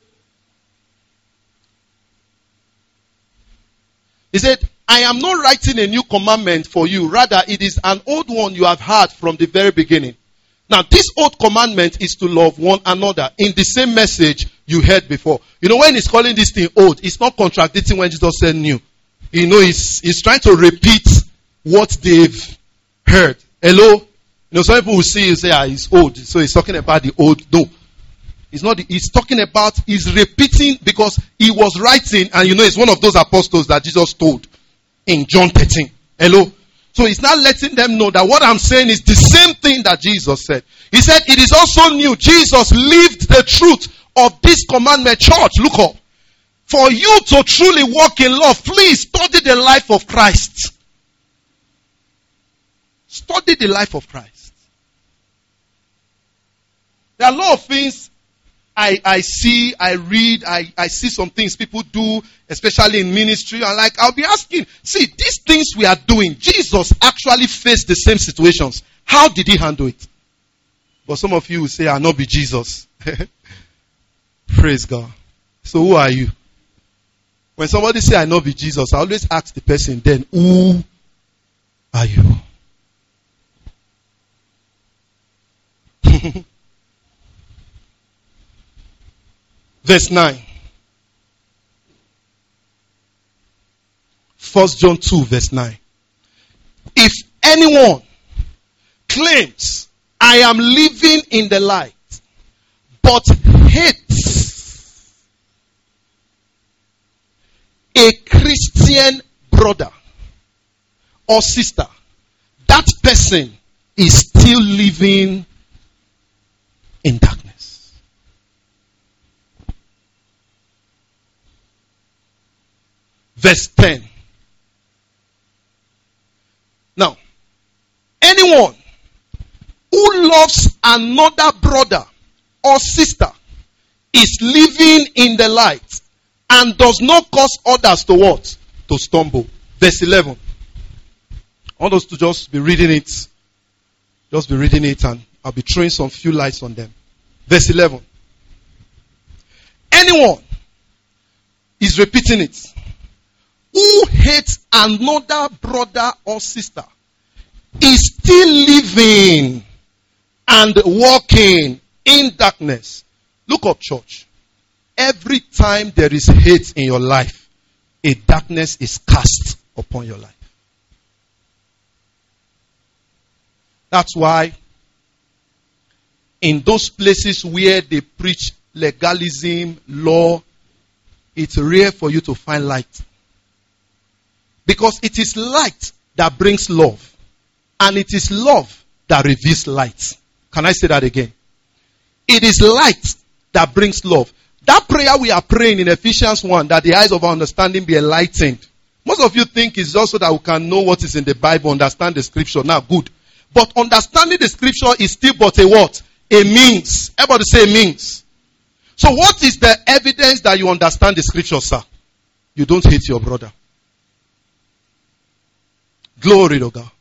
[SPEAKER 1] He said, I am not writing a new commandment for you. Rather, it is an old one you have heard from the very beginning. Now, this old commandment is to love one another in the same message you heard before. You know, when he's calling this thing old, it's not contradicting when Jesus said new. You know, he's trying to repeat what they've heard. Hello? You know, some people will see you say, he's old. So he's talking about the old. No. It's not. He's talking about, he's repeating because he was writing, and you know, it's one of those apostles that Jesus told in John 13. Hello? So he's now letting them know that what I'm saying is the same thing that Jesus said. He said, it is also new. Jesus lived the truth of this commandment. Church, look up. For you to truly walk in love, please study the life of Christ. Study the life of Christ. There are a lot of things I see, I read, I see some things people do, especially in ministry. And like, I'll be asking, see, these things we are doing, Jesus actually faced the same situations. How did he handle it? But some of you will say, I'll not be Jesus. Praise God. So who are you? When somebody say, I'll not be Jesus, I always ask the person, then who are you? Verse 9. 1 John 2 verse 9. If anyone claims I am living in the light, but hates a Christian brother or sister, that person is still living in darkness. Verse 10. Now, anyone who loves another brother or sister is living in the light and does not cause others to what? To stumble. Verse 11. I want us to just be reading it. Just be reading it, and I'll be throwing some few lights on them. Verse 11. Anyone is repeating it. Who hates another brother or sister is still living and walking in darkness. Look up, church. Every time there is hate in your life, a darkness is cast upon your life. That's why in those places where they preach legalism, law, it's rare for you to find light. Because it is light that brings love. And it is love that reveals light. Can I say that again? It is light that brings love. That prayer we are praying in Ephesians 1, that the eyes of our understanding be enlightened. Most of you think it's also that we can know what is in the Bible, understand the scripture. Now, good. But understanding the scripture is still but a what? A means. Everybody say means. So what is the evidence that you understand the scripture, sir? You don't hate your brother. Glory to God.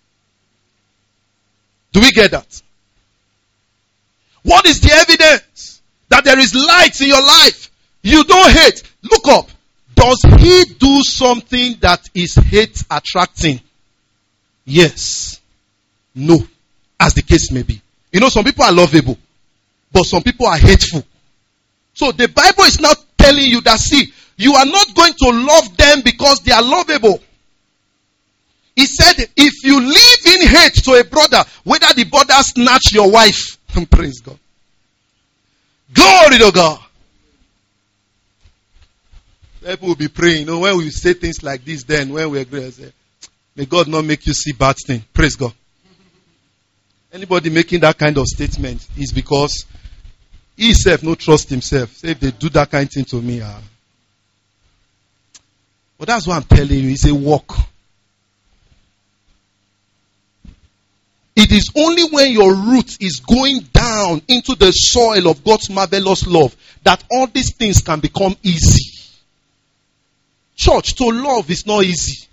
[SPEAKER 1] Do we get that? What is the evidence that there is light in your life? You don't hate. Look up. Does he do something that is hate attracting? Yes. No. As the case may be. You know, some people are lovable, but some people are hateful. So the Bible is not telling you that, see, you are not going to love them because they are lovable. He said, if you live in hate to a brother, whether the brother snatch your wife, praise God. Glory to God. People will be praying. You know, when we say things like this, then when we agree, I say, may God not make you see bad things. Praise God. Anybody making that kind of statement is because he himself no trust himself. Say if they do that kind of thing to me. But that's what I'm telling you. It's a walk. It is only when your root is going down into the soil of God's marvelous love that all these things can become easy. Church, to love is not easy.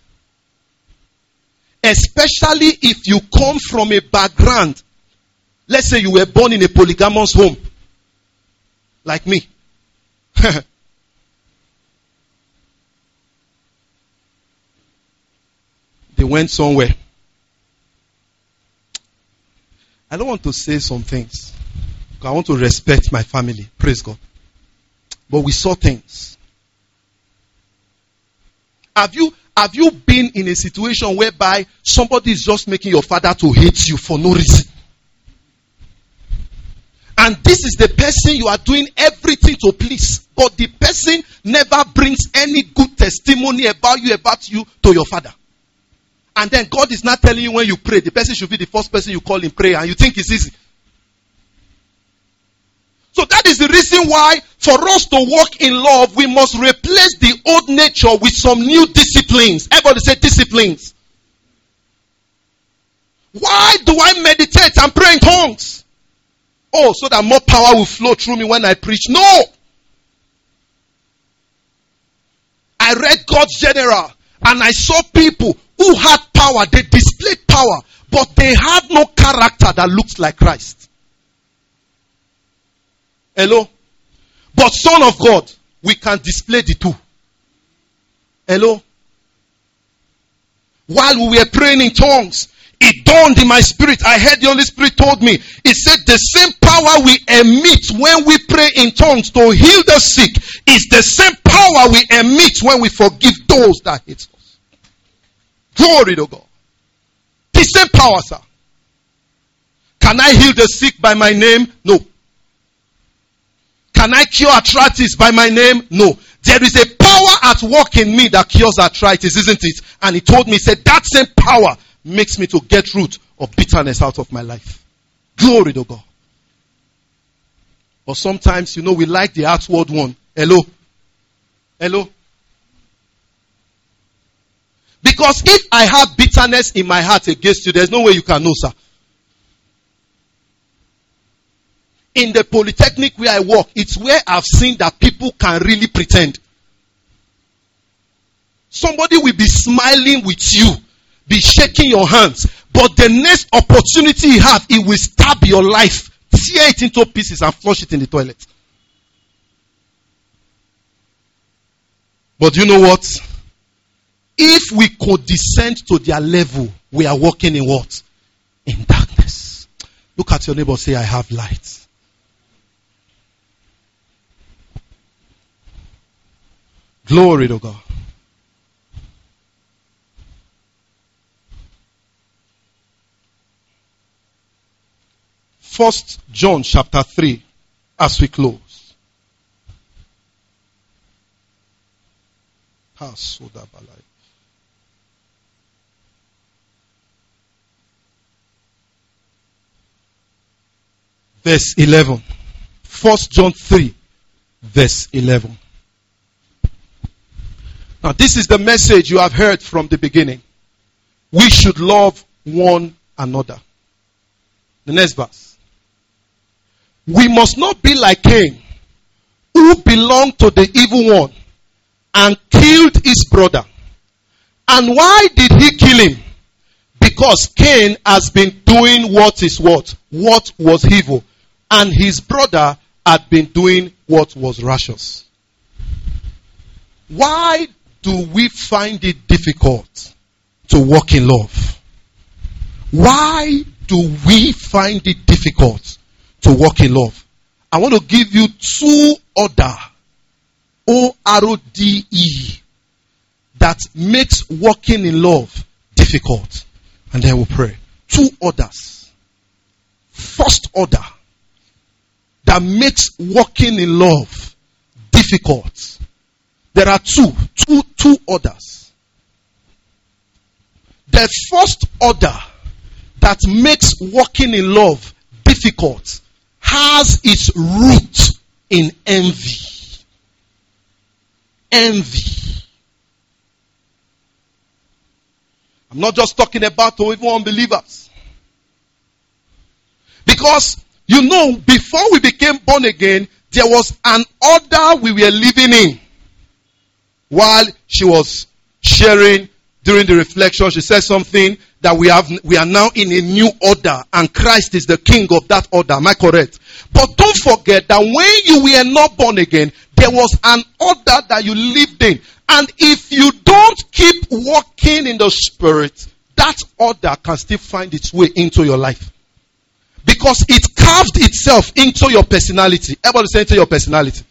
[SPEAKER 1] Especially if you come from a background. Let's say you were born in a polygamous home. Like me. They went somewhere. I don't want to say some things. I want to respect my family. Praise God. But we saw things. Have you been in a situation whereby somebody is just making your father to hate you for no reason? And this is the person you are doing everything to please. But the person never brings any good testimony about you to your father. And then God is not telling you when you pray, the person should be the first person you call in prayer, and you think it's easy. So that is the reason why for us to walk in love, we must replace the old nature with some new disciplines. Everybody say disciplines. Why do I meditate and pray in tongues? Oh, so that more power will flow through me when I preach. No! I read God's General and I saw people who had power. They displayed power, but they had no character that looked like Christ. Hello? But Son of God, we can display the two. Hello? While we were praying in tongues, it dawned in my spirit. I heard the Holy Spirit told me. It said the same power we emit when we pray in tongues to heal the sick is the same power we emit when we forgive those that hate us. Glory to God. The same power, sir. Can I heal the sick by my name? No. Can I cure arthritis by my name? No. There is a power at work in me that cures arthritis, isn't it? And he told me, he said, that same power makes me to get root of bitterness out of my life. Glory to God. But sometimes, we like the outward one. Hello? Hello? Because if I have bitterness in my heart against you, there's no way you can know, sir. In the polytechnic where I work, it's where I've seen that people can really pretend. Somebody will be smiling with you, be shaking your hands, but the next opportunity you have, it will stab your life, tear it into pieces and flush it in the toilet. But you know what? If we could descend to their level, we are walking in what? In darkness. Look at your neighbor, say, I have light. Glory to God. First John chapter 3, as we close. verse 11. 1 John 3, verse 11. Now, this is the message you have heard from the beginning. We should love one another. The next verse. We must not be like Cain, who belonged to the evil one and killed his brother. And why did he kill him? Because Cain has been doing what is what? What was evil. And his brother had been doing what was righteous. Why do we find it difficult to walk in love? Why do we find it difficult to walk in love? I want to give you two other ORDE that makes walking in love difficult. And then we'll pray. Two orders. First order that makes walking in love difficult. There are two orders. The first order that makes walking in love difficult has its root in envy. Envy. I'm not just talking about even unbelievers. Because, you know, before we became born again, there was an order we were living in. While she was sharing during the reflection, she said something that we are now in a new order, and Christ is the king of that order. Am I correct? But don't forget that when you were not born again, there was an order that you lived in. And if you don't keep walking in the Spirit, that order can still find its way into your life. Because it carved itself into your personality. Everybody say into your personality.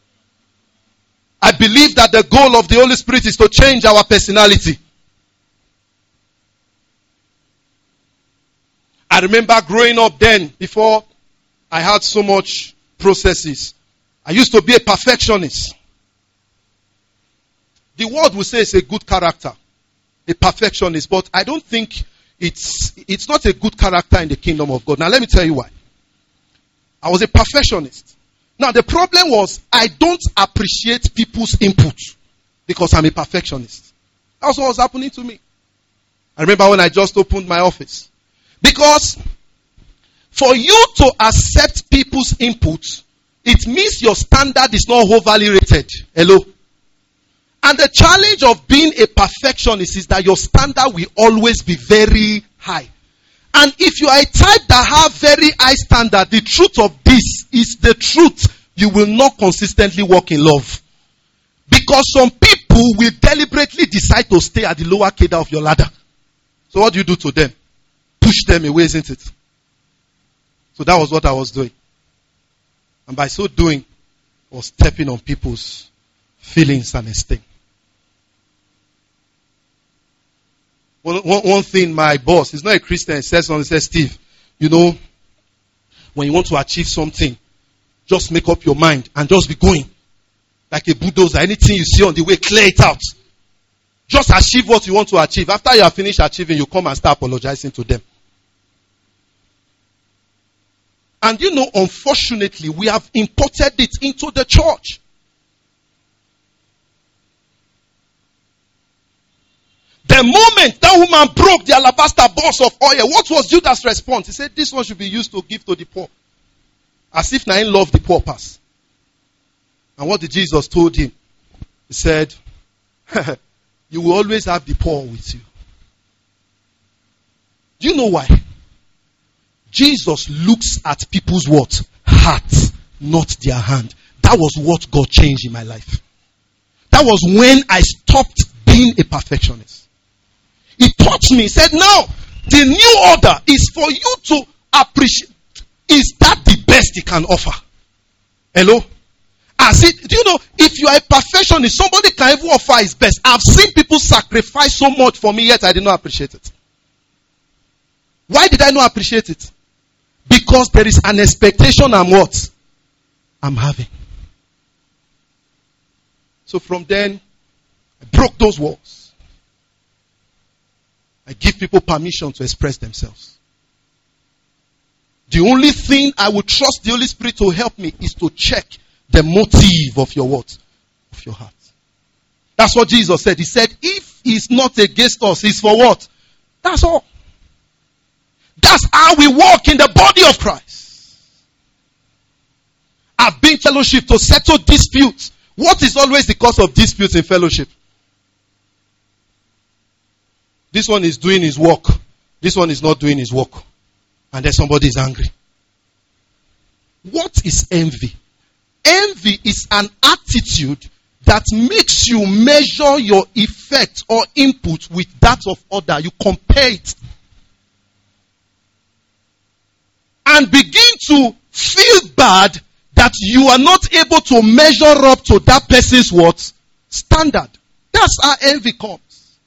[SPEAKER 1] I believe that the goal of the Holy Spirit is to change our personality. I remember growing up then, before I had so much processes. I used to be a perfectionist. The world will say it's a good character, a perfectionist, but I don't think it's not a good character in the kingdom of God. Now let me tell you why. I was a perfectionist. Now the problem was I don't appreciate people's input because I'm a perfectionist. That's what was happening to me. I remember when I just opened my office. Because for you to accept people's input, it means your standard is not overly rated. Hello? And the challenge of being a perfectionist is that your standard will always be very high. And if you are a type that have very high standard, the truth of this is the truth. You will not consistently walk in love. Because some people will deliberately decide to stay at the lower cadre of your ladder. So what do you do to them? Push them away, isn't it? So that was what I was doing. And by so doing, I was stepping on people's feelings and esteem. One thing, my boss, he's not a Christian, says something, he says, Steve, you know, when you want to achieve something, just make up your mind and just be going. Like a bulldozer, anything you see on the way, clear it out. Just achieve what you want to achieve. After you have finished achieving, you come and start apologizing to them. And you know, unfortunately, we have imported it into the church. The moment that woman broke the alabaster box of oil, what was Judas' response? He said, this one should be used to give to the poor. As if Nain loved the poor pass. And what did Jesus told him? He said, you will always have the poor with you. Do you know why? Jesus looks at people's what? Heart, not their hand. That was what God changed in my life. That was when I stopped being a perfectionist. He taught me, he said, now, the new order is for you to appreciate. Is that the best he can offer? Hello? Do you know, if you are a perfectionist, somebody can even offer his best. I've seen people sacrifice so much for me, yet I did not appreciate it. Why did I not appreciate it? Because there is an expectation I'm what? I'm having. So from then, I broke those walls. I give people permission to express themselves. The only thing I would trust the Holy Spirit to help me is to check the motive of your what? Of your heart. That's what Jesus said. He said, if he's not against us, he's for what? That's all. That's how we walk in the body of Christ. I've been fellowship to settle disputes. What is always the cause of disputes in fellowship? This one is doing his work. This one is not doing his work. And then somebody is angry. What is envy? Envy is an attitude that makes you measure your effect or input with that of other. You compare it. And begin to feel bad that you are not able to measure up to that person's what? Standard. That's how envy comes.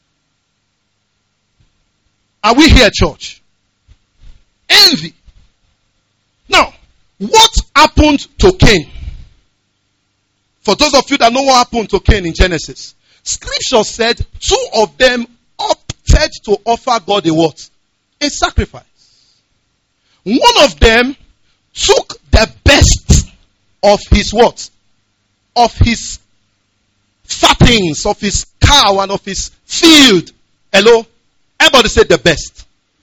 [SPEAKER 1] Are we here, church? Envy. Now, what happened to Cain? For those of you that know what happened to Cain in Genesis, Scripture said 2 of them opted to offer God a what? A sacrifice. One of them took the best of his what? Of his fattings, of his cow and of his field. Hello? Everybody said the best.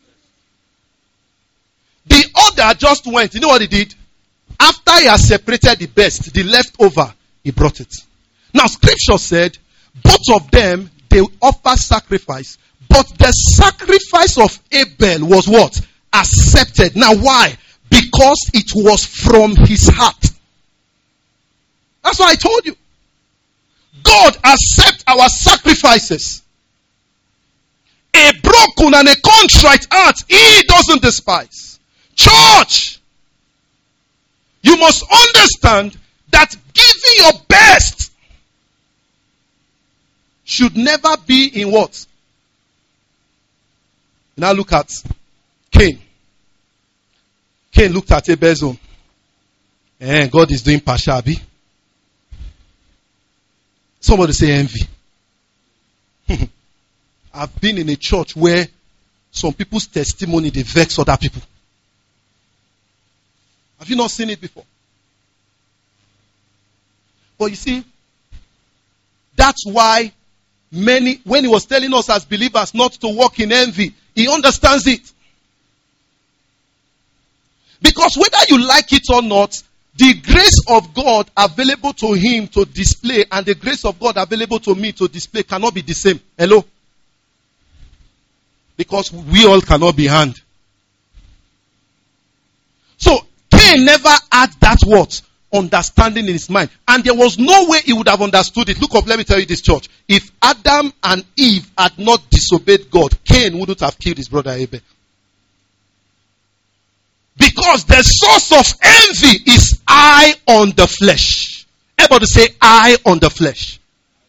[SPEAKER 1] The other just went. You know what he did? After he had separated the best, the leftover, he brought it. Now Scripture said, both of them, they offer sacrifice. But the sacrifice of Abel was what? Accepted. Now why? Because it was from his heart. That's why I told you. God accepts our sacrifices. A broken and a contrite heart, he doesn't despise. Church, you must understand that giving your best should never be in what? Now look at Cain. Cain looked at Abel's own. And God is doing pashabi. Somebody say envy. I've been in a church where some people's testimony, they vex other people. Have you not seen it before? But you see, that's why when he was telling us as believers not to walk in envy, he understands it. Because whether you like it or not, the grace of God available to him to display and the grace of God available to me to display cannot be the same. Hello? Because we all cannot be hand. So, Cain never had that what? Understanding in his mind. And there was no way he would have understood it. Look up, let me tell you this, church. If Adam and Eve had not disobeyed God, Cain wouldn't have killed his brother Abel. Because the source of envy is eye on the flesh. Everybody say eye on the flesh.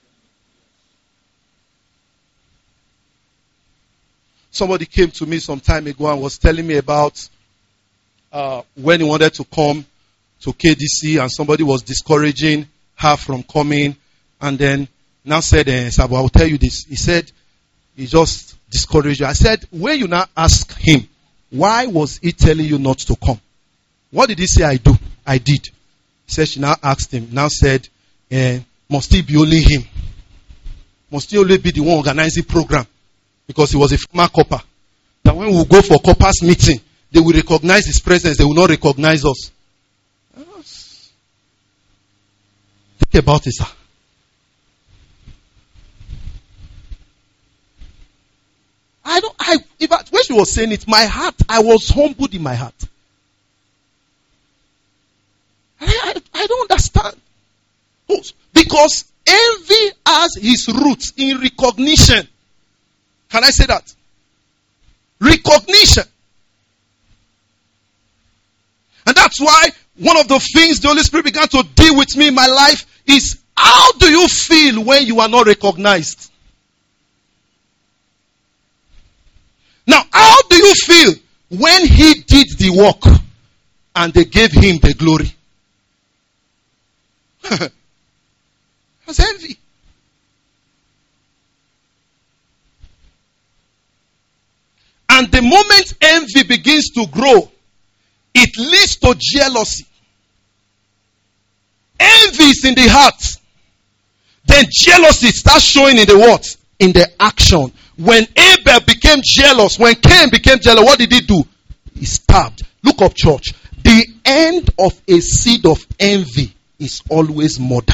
[SPEAKER 1] Somebody came to me some time ago and was telling me about when he wanted to come to KDC and somebody was discouraging her from coming, and then now said, Sabo, I'll tell you this. He said, he just discouraged you. I said, when you now ask him, why was he telling you not to come? What did he say I do? I did. He said, she now asked him, now said, must it be only him? Must he only be the one organizing program? Because he was a former copper. That when we go for coppers meeting, they will recognize his presence. They will not recognize us. Think about it, sir. When she was saying it, my heart, I was humbled in my heart. I don't understand. Because envy has his roots in recognition. Can I say that? Recognition. And that's why one of the things the Holy Spirit began to deal with me in my life is, how do you feel when you are not recognized? Now, how do you feel when he did the work and they gave him the glory? That's envy. And the moment envy begins to grow, it leads to jealousy. Envy is in the heart. Then jealousy starts showing in the what? In the action. When Abel became jealous, when Cain became jealous, what did he do? He stabbed. Look up, church. The end of a seed of envy is always murder.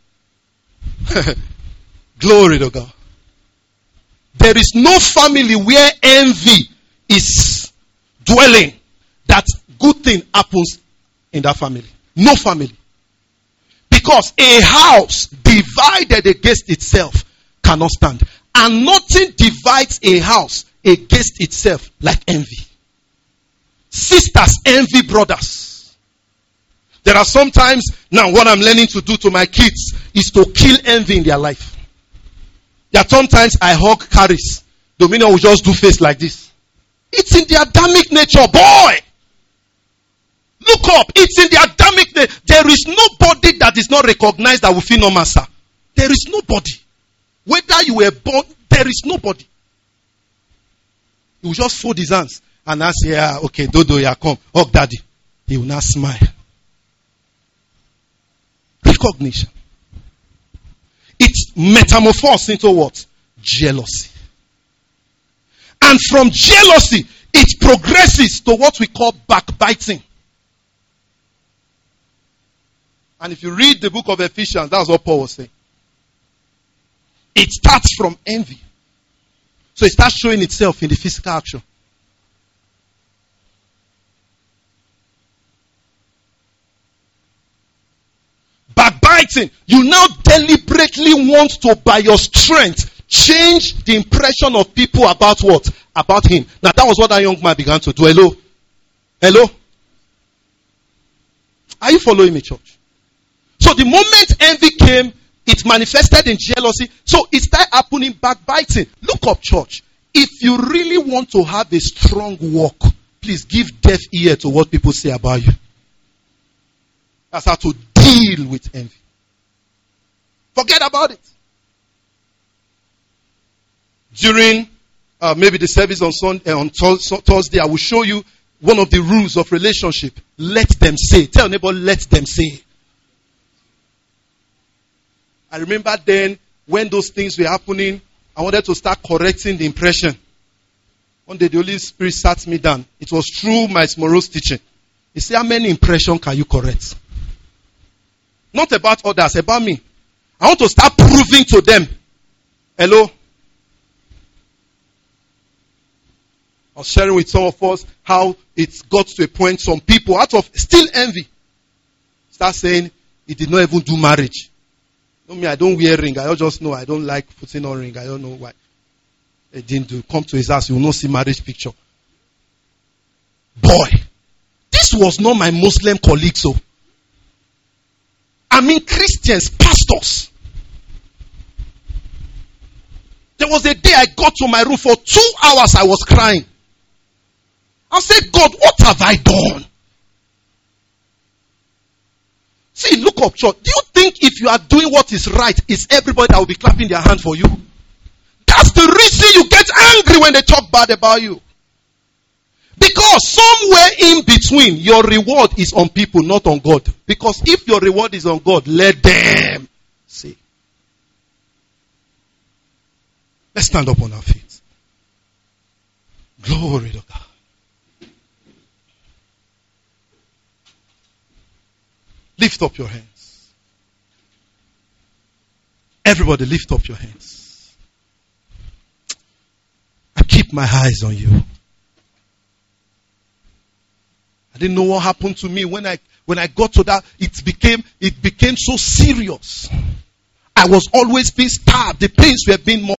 [SPEAKER 1] Glory to God. There is no family where envy is dwelling that good thing happens in that family. No family. Because a house divided against itself cannot stand. And nothing divides a house against itself like envy. Sisters envy brothers. There are sometimes, now what I'm learning to do to my kids is to kill envy in their life. There are sometimes I hug Caris. Dominion will just do face like this. It's in their Adamic nature, boy. Look up. It's in the Adamic nature. There is nobody that is not recognized that will feel no master. There is nobody. Whether you were born, there is nobody. He will just fold his hands and now say, yeah, okay, Dodo, yeah, come. Hug daddy. He will now smile. Recognition. It's metamorphosed into what? Jealousy. And from jealousy, it progresses to what we call backbiting. And if you read the book of Ephesians, that's what Paul was saying. It starts from envy. So it starts showing itself in the physical action. Backbiting. You now deliberately want to, by your strength, change the impression of people about what? About him. Now that was what that young man began to do. Hello? Hello? Are you following me, church? So the moment envy came, it manifested in jealousy. So it started happening backbiting. Look up, church. If you really want to have a strong walk, please give deaf ear to what people say about you. That's how to deal with envy. Forget about it. During maybe the service on Sunday, on Thursday, I will show you one of the rules of relationship. Let them say. Tell neighbor, let them say. I remember then, when those things were happening, I wanted to start correcting the impression. One day the Holy Spirit sat me down. It was through my Morose teaching. He said, how many impressions can you correct? Not about others, about me. I want to start proving to them. Hello? I was sharing with some of us how it's got to a point, some people, out of still envy, start saying, he did not even do marriage. No, me, I don't wear ring. I just know I don't like putting on ring. I don't know why. They didn't do. Come to his house, you will not see marriage picture. Boy, this was not my Muslim colleagues. So, I mean Christians, pastors. There was a day I got to my room for 2 hours. I was crying. I said, God, what have I done? See, look up, church. Do you think if you are doing what is right, is everybody that will be clapping their hand for you? That's the reason you get angry when they talk bad about you. Because somewhere in between, your reward is on people, not on God. Because if your reward is on God, let them see. Let's stand up on our feet. Glory to God. Lift up your hands. Everybody lift up your hands. I keep my eyes on you. I didn't know what happened to me when I got to that. It became so serious. I was always being stabbed. The pains were being more.